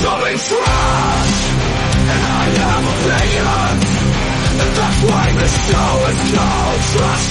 becoming trash, and I am opinion, and that's why the show is called Trash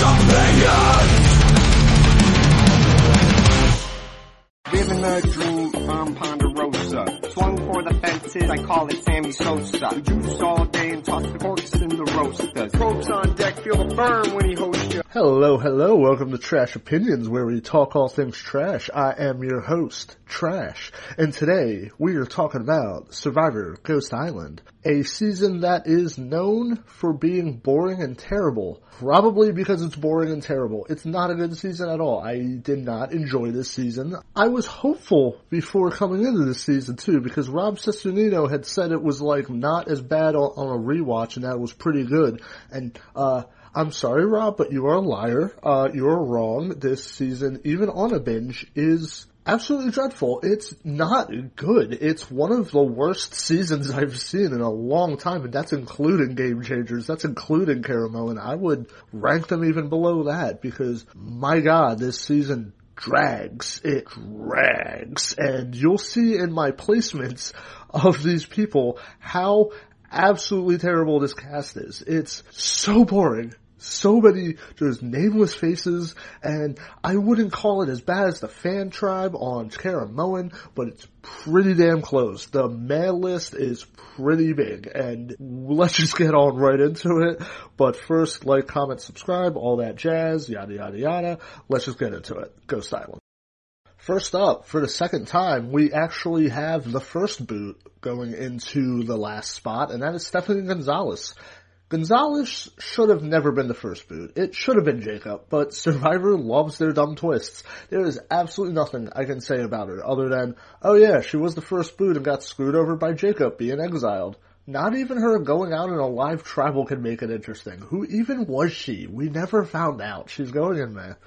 Opinions. Living a dream, I'm Ponderosa. Swung for the fences, I call it Sammy Sosa. We juice all day and toss the corks in the roasters. Probes on deck, feel the burn when he hosts you. Hello, welcome to Trash Opinions, where we talk all things trash. I am your host, Trash, and today we are talking about Survivor Ghost Island, a season that is known for being boring and terrible. Probably because it's boring and terrible. It's not a good season at all. I did not enjoy this season. I was hopeful before coming into this season too, because Rob Cesternino had said it was like not as bad on a rewatch, and that was pretty good. And I'm sorry, Rob, but you are a liar. You're wrong. This season, even on a binge, is absolutely dreadful. It's not good. It's one of the worst seasons I've seen in a long time, and that's including Game Changers. That's including Caramoan, and I would rank them even below that, because, my God, this season drags. It drags. And you'll see in my placements of these people how absolutely terrible this cast is. It's so boring. So many just nameless faces, and I wouldn't call it as bad as the Fan Tribe on Caramoan, but it's pretty damn close. The man list is pretty big, and let's just get on right into it. But first, like, comment, subscribe, all that jazz, yada yada yada. Let's just get into it. Ghost Island. First up, for the second time, we actually have the first boot going into the last spot, and that is Stephanie Gonzalez. Gonzalez should have never been the first boot. It should have been Jacob, but Survivor loves their dumb twists. There is absolutely nothing I can say about her other than, oh yeah, she was the first boot and got screwed over by Jacob being exiled. Not even her going out in a live tribal can make it interesting. Who even was she? We never found out. She's going in there.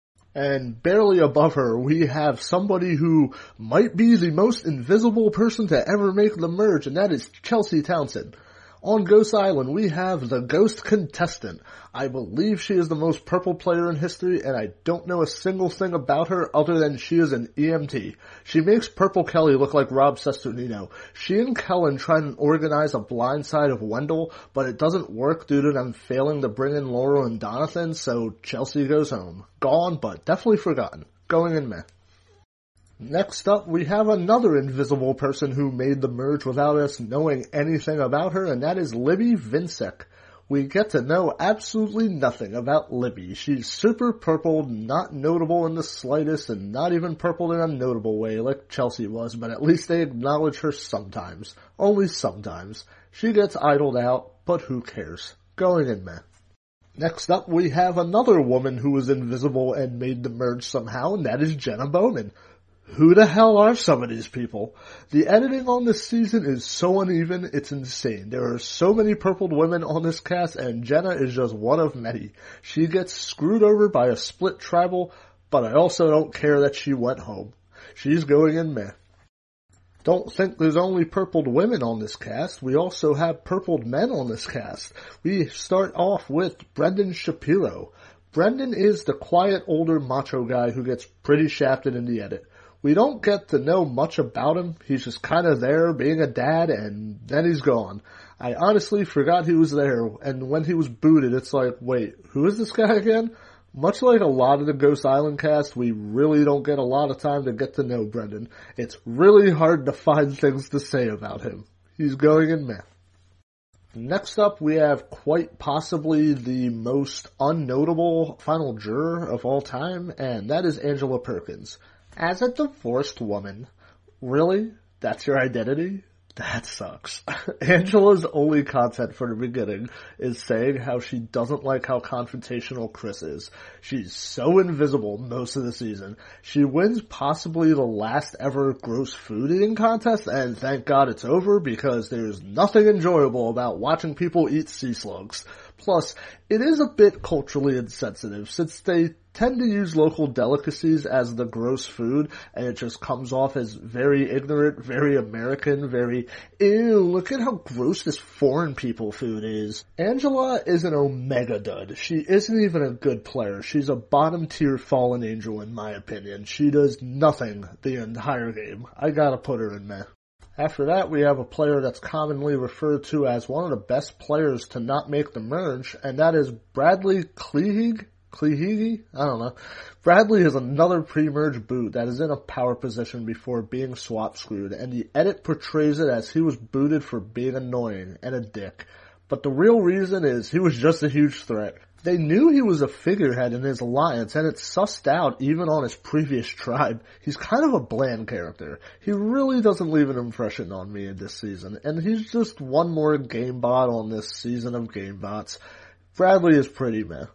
And barely above her, we have somebody who might be the most invisible person to ever make the merge, and that is Chelsea Townsend. On Ghost Island, we have the Ghost Contestant. I believe she is the most purple player in history, and I don't know a single thing about her other than she is an EMT. She makes Purple Kelly look like Rob Cesternino. She and Kellen try to organize a blindside of Wendell, but it doesn't work due to them failing to bring in Laurel and Donathan, so Chelsea goes home. Gone, but definitely forgotten. Going in meh. Next up, we have another invisible person who made the merge without us knowing anything about her, and that is Libby Vinsek. We get to know absolutely nothing about Libby. She's super purple, not notable in the slightest, and not even purple in a notable way like Chelsea was, but at least they acknowledge her sometimes. Only sometimes. She gets idled out, but who cares? Going in meh. Next up, we have another woman who was invisible and made the merge somehow, and that is Jenna Bowman. Who the hell are some of these people? The editing on this season is so uneven, it's insane. There are so many purpled women on this cast, and Jenna is just one of many. She gets screwed over by a split tribal, but I also don't care that she went home. She's going in meh. Don't think there's only purpled women on this cast. We also have purpled men on this cast. We start off with Brendan Shapiro. Brendan is the quiet older macho guy who gets pretty shafted in the edit. We don't get to know much about him. He's just kind of there being a dad, and then he's gone. I honestly forgot he was there, and when he was booted, it's like, wait, who is this guy again? Much like a lot of the Ghost Island cast, we really don't get a lot of time to get to know Brendan. It's really hard to find things to say about him. He's going in meh. Next up, we have quite possibly the most unnotable final juror of all time, and that is Angela Perkins. As a divorced woman, really? That's your identity? That sucks. Angela's only content for the beginning is saying how she doesn't like how confrontational Chris is. She's so invisible most of the season. She wins possibly the last ever gross food eating contest, and thank God it's over because there's nothing enjoyable about watching people eat sea slugs. Plus, it is a bit culturally insensitive since they tend to use local delicacies as the gross food, and it just comes off as very ignorant, very American, very, ew, look at how gross this foreign people food is. Angela is an omega dud. She isn't even a good player. She's a bottom tier fallen angel in my opinion. She does nothing the entire game. I gotta put her in meh. After that, we have a player that's commonly referred to as one of the best players to not make the merge, and that is Bradley Cleheag? I don't know. Bradley is another pre-merge boot that is in a power position before being swap screwed, and the edit portrays it as he was booted for being annoying and a dick. But the real reason is he was just a huge threat. They knew he was a figurehead in his alliance, and it's sussed out even on his previous tribe. He's kind of a bland character. He really doesn't leave an impression on me in this season, and he's just one more game bot on this season of game bots. Bradley is pretty meh.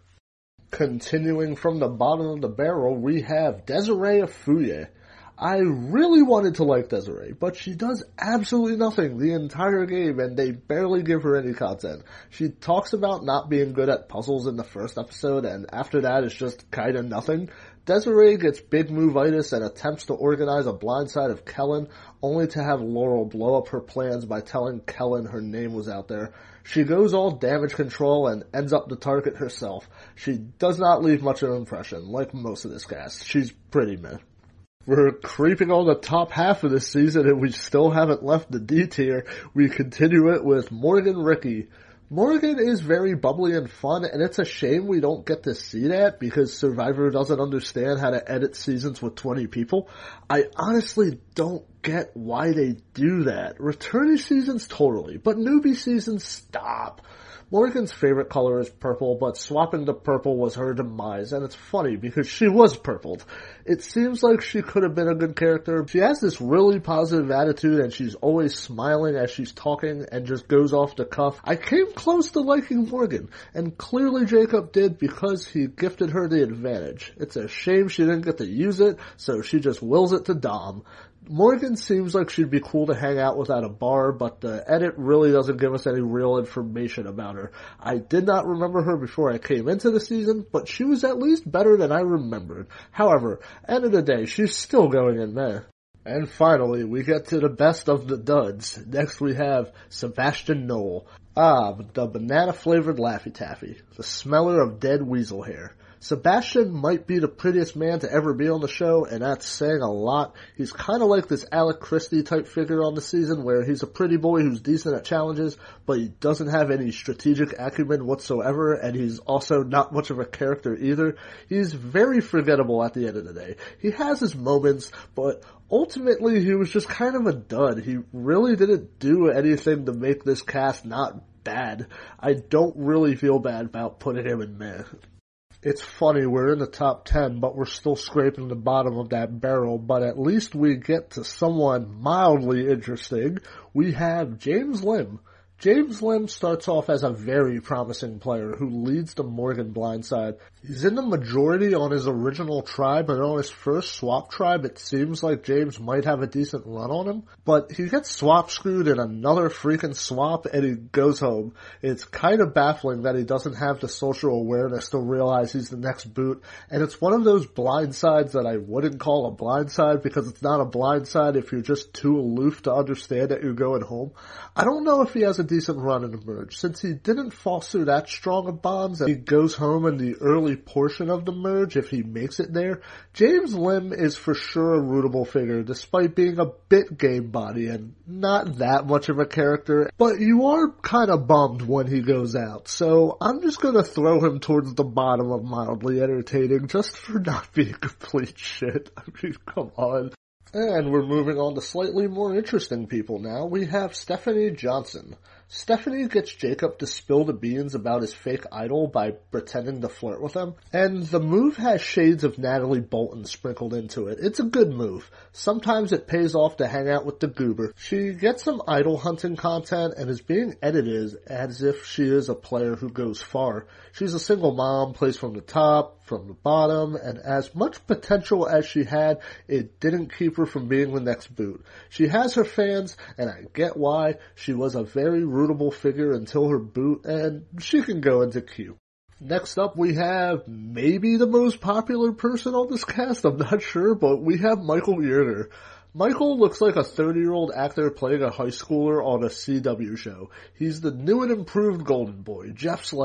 Continuing from the bottom of the barrel, we have Desiree Afuye. I really wanted to like Desiree, but she does absolutely nothing the entire game, and they barely give her any content. She talks about not being good at puzzles in the first episode, and after that it's just kinda nothing. Desiree gets big move-itis and attempts to organize a blindside of Kellen, only to have Laurel blow up her plans by telling Kellen her name was out there. She goes all damage control and ends up the target herself. She does not leave much of an impression, like most of this cast. She's pretty meh. We're creeping on the top half of this season and we still haven't left the D tier. We continue it with Morgan Ricky. Morgan is very bubbly and fun, and it's a shame we don't get to see that because Survivor doesn't understand how to edit seasons with 20 people. I honestly don't get why they do that. Returnee seasons totally, but newbie seasons stop. Morgan's favorite color is purple, but swapping to purple was her demise, and it's funny because she was purpled. It seems like she could have been a good character. She has this really positive attitude, and she's always smiling as she's talking and just goes off the cuff. I came close to liking Morgan, and clearly Jacob did because he gifted her the advantage. It's a shame she didn't get to use it, so she just wills it to Dom. Morgan seems like she'd be cool to hang out with at a bar, but the edit really doesn't give us any real information about her. I did not remember her before I came into the season, but she was at least better than I remembered. However, end of the day, she's still going in meh. And finally, we get to the best of the duds. Next we have Sebastian Knoll. The banana-flavored Laffy Taffy. The smeller of dead weasel hair. Sebastian might be the prettiest man to ever be on the show, and that's saying a lot. He's kind of like this Alec Christie type figure on the season, where he's a pretty boy who's decent at challenges, but he doesn't have any strategic acumen whatsoever, and he's also not much of a character either. He's very forgettable at the end of the day. He has his moments, but ultimately he was just kind of a dud. He really didn't do anything to make this cast not bad. I don't really feel bad about putting him in meh. It's funny, we're in the top 10, but we're still scraping the bottom of that barrel, but at least we get to someone mildly interesting. We have James Lim. James Lim starts off as a very promising player who leads the Morgan blindside. He's in the majority on his original tribe, and on his first swap tribe it seems like James might have a decent run on him, but he gets swap screwed in another freaking swap and he goes home. It's kind of baffling that he doesn't have the social awareness to realize he's the next boot, and it's one of those blindsides that I wouldn't call a blindside because it's not a blindside if you're just too aloof to understand that you're going home. I don't know if he has a decent run in the merge, since he didn't foster that strong of bonds and he goes home in the early portion of the merge if he makes it there. James Lim is for sure a rootable figure despite being a bit game body and not that much of a character, but you are kind of bummed when he goes out, so I'm just gonna throw him towards the bottom of mildly entertaining just for not being complete shit. I mean, come on. And we're moving on to slightly more interesting people now. We have Stephanie Johnson. Stephanie gets Jacob to spill the beans about his fake idol by pretending to flirt with him, and the move has shades of Natalie Bolton sprinkled into it. It's a good move. Sometimes it pays off to hang out with the goober. She gets some idol hunting content and is being edited as if she is a player who goes far. She's a single mom, plays from the top, from the bottom, and as much potential as she had, it didn't keep her from being the next boot. She has her fans, and I get why. She was a very rootable figure until her boot, and she can go into Q. Next up, we have maybe the most popular person on this cast, I'm not sure, but we have Michael Yerter. Michael looks like a 30-year-old actor playing a high schooler on a CW show. He's the new and improved Golden Boy. Jeff's like,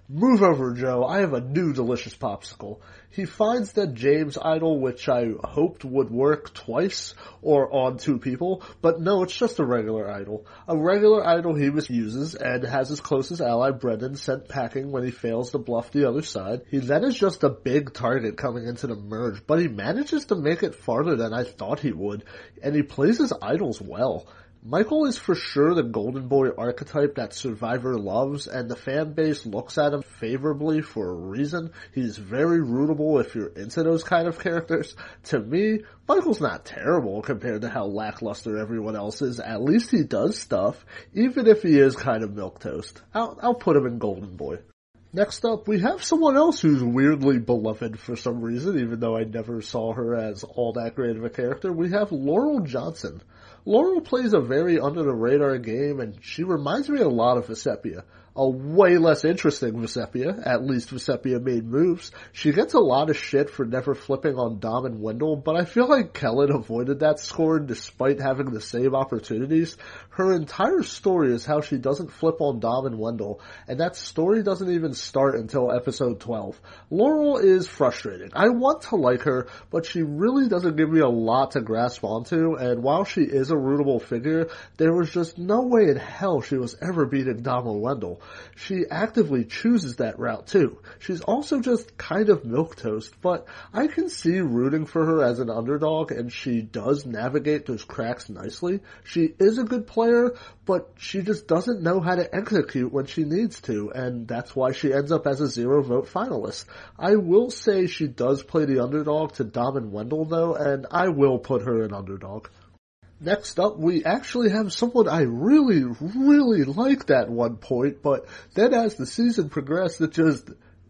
Move over, Joe. I have a new delicious popsicle. He finds that James idol, which I hoped would work twice or on two people, but no, it's just a regular idol. A regular idol he misuses and has his closest ally, Brendan, sent packing when he fails to bluff the other side. He then is just a big target coming into the merge, but he manages to make it farther than I thought he would, and he plays his idols well. Michael is for sure the golden boy archetype that Survivor loves, and the fan base looks at him favorably for a reason. He's very rootable if you're into those kind of characters. To me, Michael's not terrible compared to how lackluster everyone else is. At least he does stuff, even if he is kind of milquetoast. I'll put him in golden boy. Next up, we have someone else who's weirdly beloved for some reason, even though I never saw her as all that great of a character. We have Laurel Johnson. Laurel plays a very under-the-radar game, and she reminds me a lot of Vecepia. A way less interesting Vecepia. At least Vecepia made moves. She gets a lot of shit for never flipping on Dom and Wendell, but I feel like Kellen avoided that scorn despite having the same opportunities. Her entire story is how she doesn't flip on Dom and Wendell, and that story doesn't even start until episode 12. Laurel is frustrating. I want to like her, but she really doesn't give me a lot to grasp onto, and while she is a rootable figure, there was just no way in hell she was ever beating Dom or Wendell. She actively chooses that route too. She's also just kind of milquetoast, but I can see rooting for her as an underdog, and she does navigate those cracks nicely. She is a good player, but she just doesn't know how to execute when she needs to, and that's why she ends up as a 0-vote finalist. I will say she does play the underdog to Dom and Wendell though, and I will put her in underdog. Next up, we actually have someone I really, really liked at one point, but then as the season progressed, it just,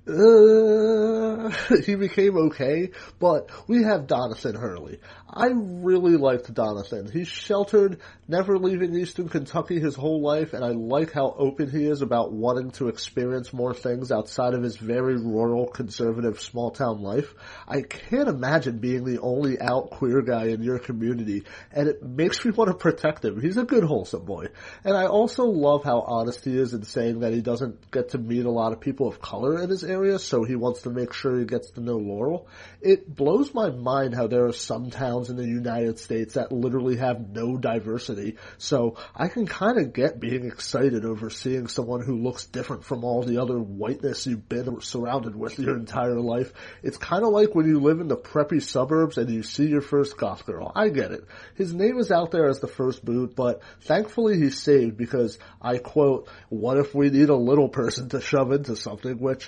he became okay, but we have Donathan Hurley. I really liked Donathan. He's sheltered, never leaving Eastern Kentucky his whole life, and I like how open he is about wanting to experience more things outside of his very rural, conservative, small-town life. I can't imagine being the only out queer guy in your community, and it makes me want to protect him. He's a good, wholesome boy. And I also love how honest he is in saying that he doesn't get to meet a lot of people of color in his area, so he wants to make sure he gets to know Laurel. It blows my mind how there are some towns in the United States that literally have no diversity, so I can kind of get being excited over seeing someone who looks different from all the other whiteness you've been surrounded with your entire life. It's kind of like when you live in the preppy suburbs and you see your first goth girl. I get it. His name is out there as the first boot, but thankfully he's saved because, I quote, "What if we need a little person to shove into something?" Which,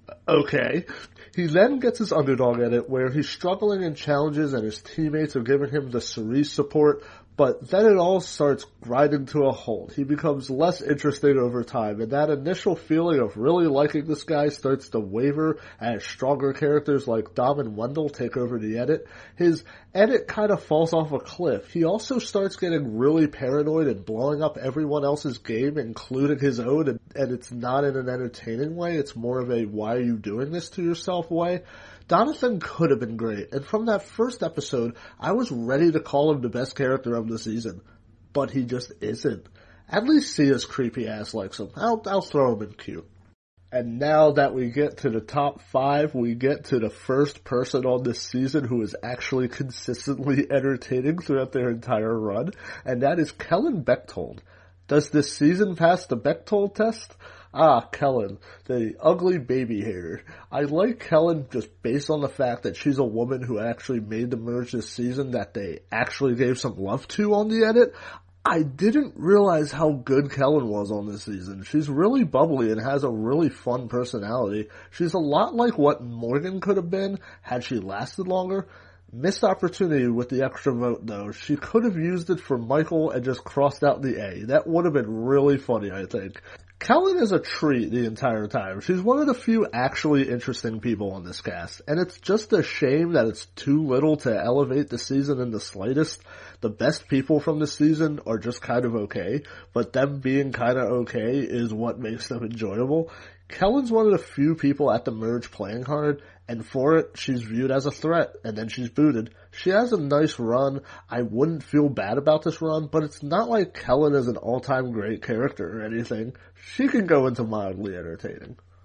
okay. He then gets his underdog edit where he's struggling in challenges and his teammates are giving him the Cerise support, but then it all starts grinding to a halt. He becomes less interesting over time, and that initial feeling of really liking this guy starts to waver as stronger characters like Dom and Wendell take over the edit. His edit kind of falls off a cliff. He also starts getting really paranoid and blowing up everyone else's game, including his own, and it's not in an entertaining way. It's more of a why are you doing this to yourself way. Donathan could have been great, and from that first episode, I was ready to call him the best character of the season. But he just isn't. At least Sia's creepy ass likes him. I'll throw him in cute. And now that we get to the top 5, we get to the first person on this season who is actually consistently entertaining throughout their entire run, and that is Kellen Bechtold. Does this season pass the Bechtold test? Kellen, the ugly baby hater. I like Kellen just based on the fact that she's a woman who actually made the merge this season that they actually gave some love to on the edit. I didn't realize how good Kellen was on this season. She's really bubbly and has a really fun personality. She's a lot like what Morgan could have been had she lasted longer. Missed opportunity with the extra vote though. She could have used it for Michael and just crossed out the A. That would have been really funny, I think. Kellen is a treat the entire time. She's one of the few actually interesting people on this cast, and it's just a shame that it's too little to elevate the season in the slightest. The best people from the season are just kind of okay, but them being kind of okay is what makes them enjoyable. Kellen's one of the few people at the merge playing hard, and for it, she's viewed as a threat, and then she's booted. She has a nice run. I wouldn't feel bad about this run, but it's not like Kellen is an all-time great character or anything. She can go into mildly entertaining.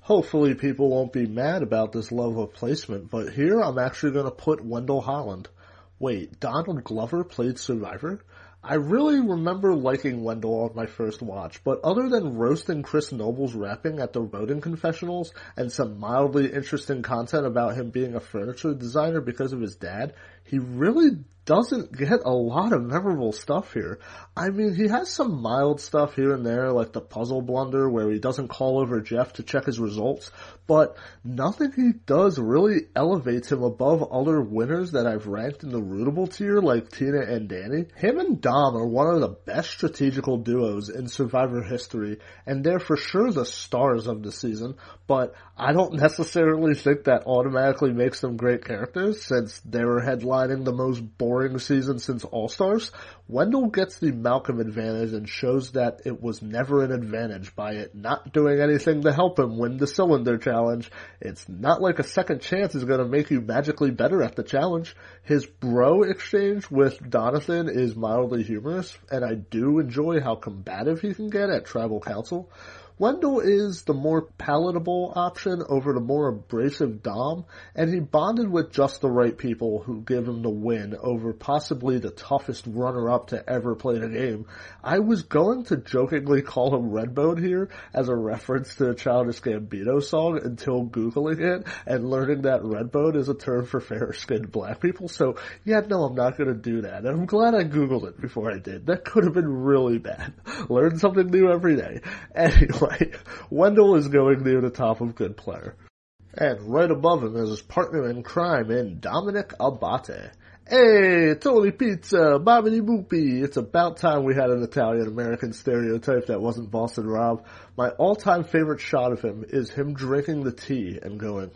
Hopefully people won't be mad about this level of placement, but here I'm actually going to put Wendell Holland. Wait, Donald Glover played Survivor? I really remember liking Wendell on my first watch, but other than roasting Chris Noble's rapping at the voting confessionals and some mildly interesting content about him being a furniture designer because of his dad, he really doesn't get a lot of memorable stuff here. I mean, he has some mild stuff here and there, like the puzzle blunder where he doesn't call over Jeff to check his results, but nothing he does really elevates him above other winners that I've ranked in the rootable tier, like Tina and Danny. Him and Dom are one of the best strategical duos in Survivor history, and they're for sure the stars of the season, but I don't necessarily think that automatically makes them great characters, since they were headlining the most boring season since All-Stars. Wendell gets the Malcolm advantage and shows that it was never an advantage by it not doing anything to help him win the cylinder challenge. It's not like a second chance is going to make you magically better at the challenge. His bro exchange with Donathan is mildly humorous, and I do enjoy how combative he can get at Tribal Council. Wendell is the more palatable option over the more abrasive Dom, and he bonded with just the right people who give him the win over possibly the toughest runner-up to ever play the game. I was going to jokingly call him Redbone here as a reference to the Childish Gambino song until Googling it and learning that Redbone is a term for fair-skinned black people, so yeah, no, I'm not going to do that. And I'm glad I Googled it before I did. That could have been really bad. Learn something new every day. Anyway, Wendell is going near the top of good player. And right above him is his partner in crime in Dominic Abate. Hey, Tony Pizza, Bobbity Boopy. It's about time we had an Italian-American stereotype that wasn't Boston Rob. My all-time favorite shot of him is him drinking the tea and going,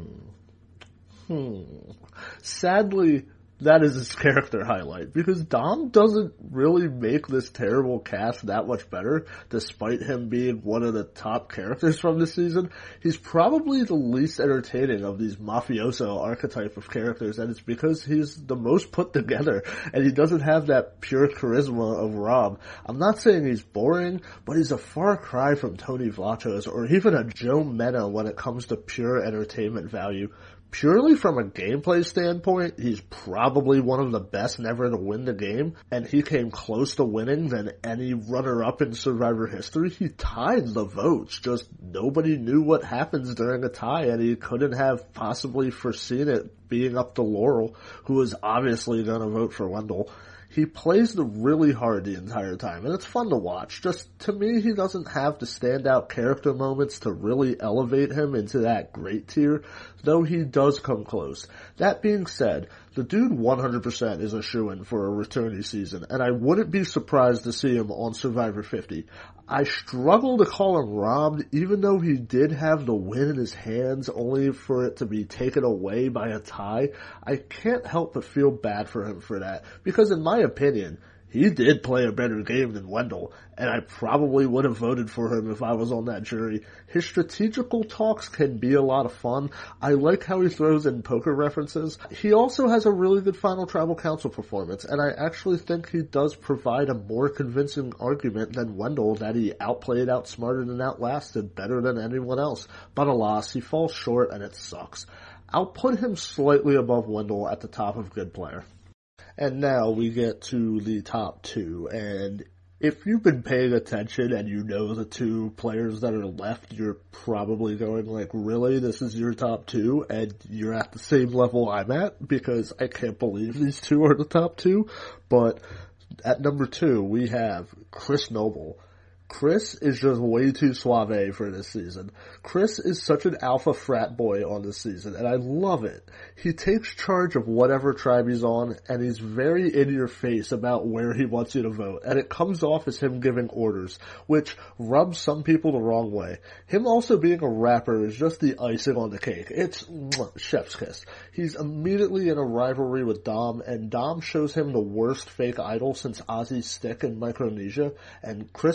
Sadly, that is his character highlight, because Dom doesn't really make this terrible cast that much better, despite him being one of the top characters from this season. He's probably the least entertaining of these mafioso archetype of characters, and it's because he's the most put together, and he doesn't have that pure charisma of Rob. I'm not saying he's boring, but he's a far cry from Tony Vlachos, or even a Joe Mena when it comes to pure entertainment value. Purely from a gameplay standpoint, he's probably one of the best never to win the game, and he came close to winning than any runner-up in Survivor history. He tied the votes, just nobody knew what happens during a tie, and he couldn't have possibly foreseen it being up to Laurel, who was obviously going to vote for Wendell. He plays really hard the entire time, and it's fun to watch. Just, to me, he doesn't have the standout character moments to really elevate him into that great tier, though he does come close. That being said, the dude 100% is a shoo-in for a returnee season, and I wouldn't be surprised to see him on Survivor 50. I struggle to call him robbed, even though he did have the win in his hands, only for it to be taken away by a tie. I can't help but feel bad for him for that, because in my opinion, he did play a better game than Wendell, and I probably would have voted for him if I was on that jury. His strategical talks can be a lot of fun. I like how he throws in poker references. He also has a really good final Tribal Council performance, and I actually think he does provide a more convincing argument than Wendell that he outplayed, outsmarted, and outlasted better than anyone else. But alas, he falls short, and it sucks. I'll put him slightly above Wendell at the top of good player. And now we get to the top two, and if you've been paying attention and you know the two players that are left, you're probably going like, really, this is your top two, and you're at the same level I'm at, because I can't believe these two are the top two. But at number 2, we have Chris Noble. Chris is just way too suave for this season. Chris is such an alpha frat boy on this season, and I love it. He takes charge of whatever tribe he's on, and he's very in your face about where he wants you to vote, and it comes off as him giving orders, which rubs some people the wrong way. Him also being a rapper is just the icing on the cake. It's chef's kiss. He's immediately in a rivalry with Dom, and Dom shows him the worst fake idol since Ozzy's stick in Micronesia, and Chris is just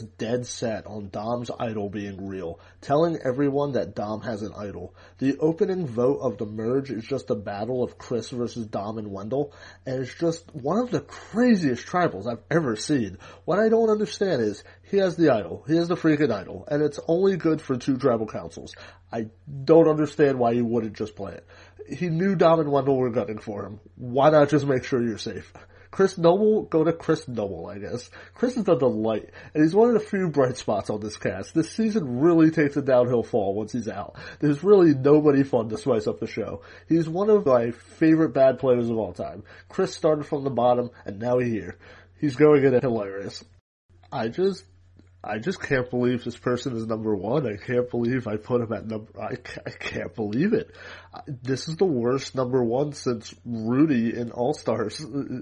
just dead set on Dom's idol being real, telling everyone that Dom has an idol. The opening vote of the merge is just a battle of Chris versus Dom and Wendell, and it's just one of the craziest tribals I've ever seen. What I don't understand is, he has the idol. He has the freaking idol, and it's only good for 2 tribal councils. I don't understand why he wouldn't just play it. He knew Dom and Wendell were gunning for him. Why not just make sure you're safe? Chris Noble, go to Chris Noble, I guess. Chris is a delight, and he's one of the few bright spots on this cast. This season really takes a downhill fall once he's out. There's really nobody fun to spice up the show. He's one of my favorite bad players of all time. Chris started from the bottom, and now he's here. He's going in hilarious. I just can't believe this person is number 1. I can't believe I put him at I can't believe it. This is the worst number 1 since Rudy in All-Stars.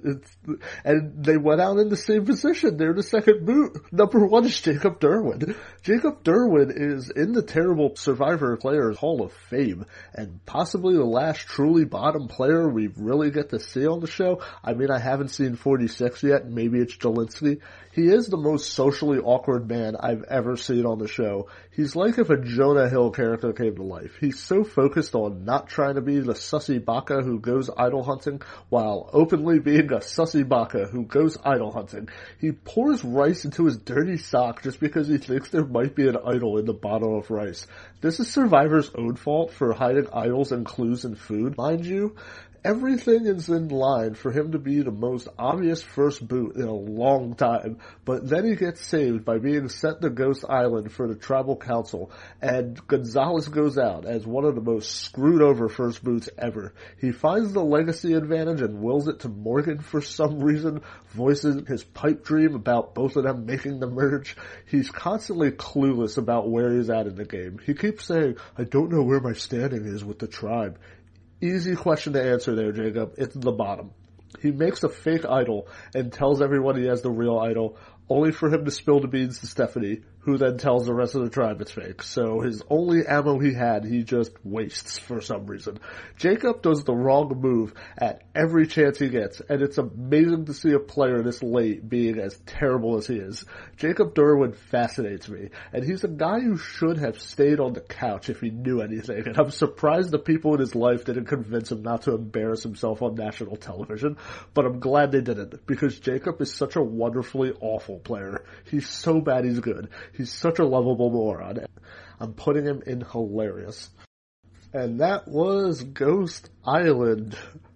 And they went out in the same position. They're the second boot. Number 1 is Jacob Derwin. Jacob Derwin is in the terrible Survivor Players Hall of Fame, and possibly the last truly bottom player we really get to see on the show. I mean, I haven't seen 46 yet. Maybe it's Jelinski. He is the most socially awkward man I've ever seen on the show. He's like if a Jonah Hill character came to life. He's so focused on not trying to be the sussy baka who goes idol hunting, while openly being a sussy baka who goes idol hunting. He pours rice into his dirty sock just because he thinks there might be an idol in the bottle of rice. This is Survivor's own fault for hiding idols and clues in food, mind you. Everything is in line for him to be the most obvious first boot in a long time, but then he gets saved by being sent to Ghost Island for the tribal council, and Gonzalez goes out as one of the most screwed over first boots ever. He finds the legacy advantage and wills it to Morgan for some reason, voices his pipe dream about both of them making the merge. He's constantly clueless about where he's at in the game. He keeps saying, I don't know where my standing is with the tribe. Easy question to answer there, Jacob. It's the bottom. He makes a fake idol and tells everyone he has the real idol, only for him to spill the beans to Stephanie, who then tells the rest of the tribe it's fake. So his only ammo he had, he just wastes for some reason. Jacob does the wrong move at every chance he gets, and it's amazing to see a player this late being as terrible as he is. Jacob Derwin fascinates me, and he's a guy who should have stayed on the couch if he knew anything, and I'm surprised the people in his life didn't convince him not to embarrass himself on national television, but I'm glad they didn't, because Jacob is such a wonderfully awful player. He's so bad he's good. He's such a lovable moron. I'm putting him in hilarious. And that was Ghost Island.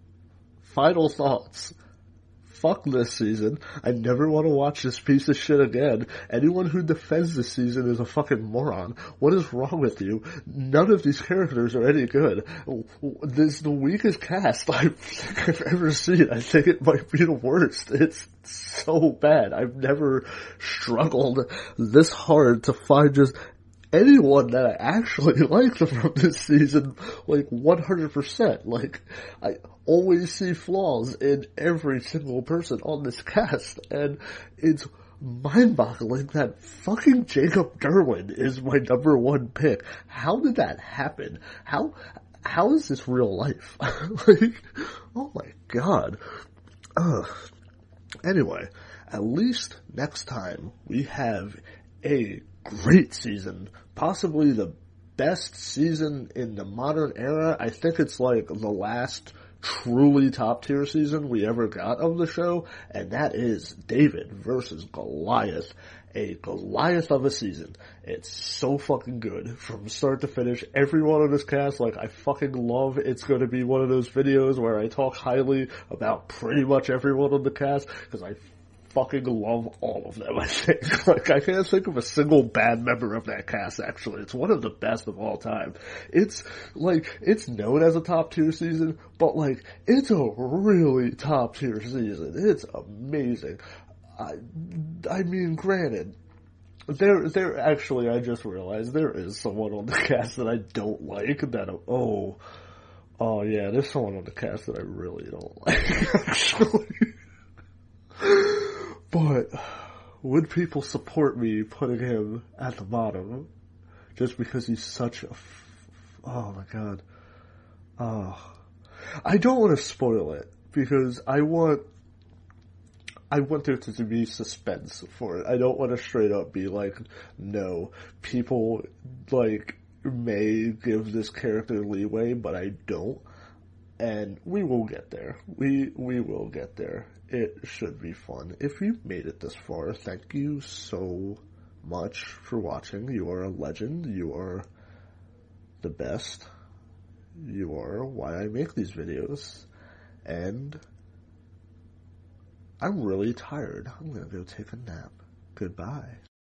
Final thoughts. Fuck this season. I never want to watch this piece of shit again. Anyone who defends this season is a fucking moron. What is wrong with you? None of these characters are any good. This is the weakest cast I think I've ever seen. I think it might be the worst. It's so bad. I've never struggled this hard to find just anyone that I actually liked from this season, like 100%. Like, I always see flaws in every single person on this cast, and it's mind-boggling that fucking Jacob Derwin is my number 1 pick. How did that happen? How is this real life? Like, oh my god. Ugh. Anyway, at least next time we have a great season, possibly the best season in the modern era. I think it's like the last truly top tier season we ever got of the show, and that is David versus Goliath. A Goliath of a season. It's so fucking good from start to finish. Everyone on this cast, like, I fucking love. It's going to be one of those videos where I talk highly about pretty much everyone on the cast, because I fucking love all of them, I think. Like, I can't think of a single bad member of that cast, actually. It's one of the best of all time. It's, like, it's known as a top tier season, but, like, it's a really top tier season. It's amazing. I mean, granted, there actually, I just realized there is someone on the cast that I don't like, that, oh yeah, there's someone on the cast that I really don't like, actually. But would people support me putting him at the bottom just because he's such a oh my god. I don't want to spoil it because I want I want there to be suspense for it. I don't want to straight up be like, no, people, like, may give this character leeway, but I don't. And we will get there. We will get there. It should be fun. If you made it this far, thank you so much for watching. You are a legend. You are the best. You are why I make these videos. And I'm really tired. I'm gonna go take a nap. Goodbye.